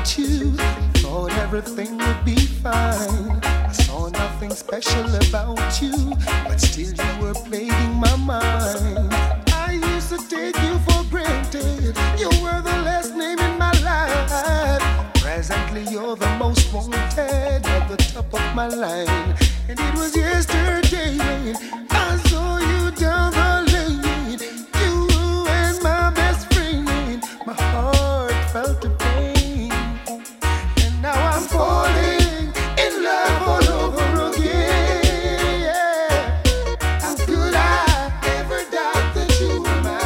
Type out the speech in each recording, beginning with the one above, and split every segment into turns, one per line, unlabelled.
without you. Thought everything would be fine. I saw nothing special about you, but still you were plaguing my mind. I used to take you for granted. You were the last name in my life. Presently you're the most wanted at the top of my line. And it was yesterday when I saw you down the lane. You and my best friend. My heart felt the pain. And now I'm falling in love all over again. Yeah. How could I ever doubt that you were my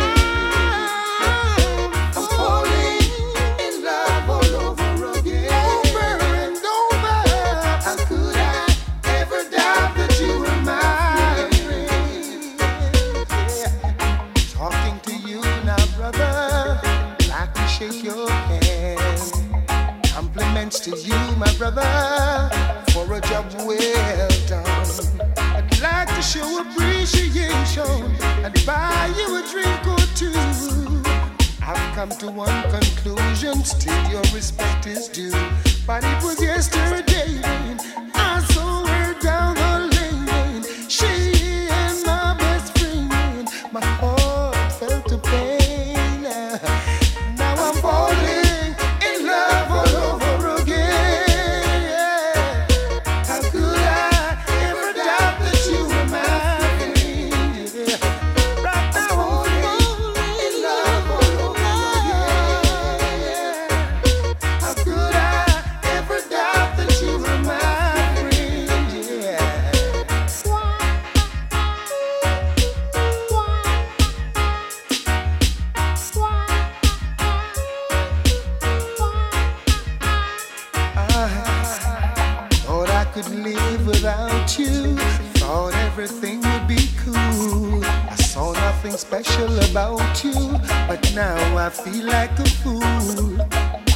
friend? I'm falling in love all over again. Over and over. How could I ever doubt that you were my friend? Yeah. Talking to you now, brother, like to shake your hand. Compliments to you, my brother, for a job well done. I'd like to show appreciation and buy you a drink or two. I've come to one conclusion, still your respect is due. But it was yesterday when I saw her down the lane. She and my best friend, my heart felt the pain. Now I'm falling in love all over again. Yeah. How could I ever doubt that you were my friend? Yeah. Right now I'm falling in love all over again. Yeah. How could I ever doubt that you were my friend? Yeah. I thought I could live without you. Thought everything would be cool. I saw nothing special about you, but now I feel like a fool.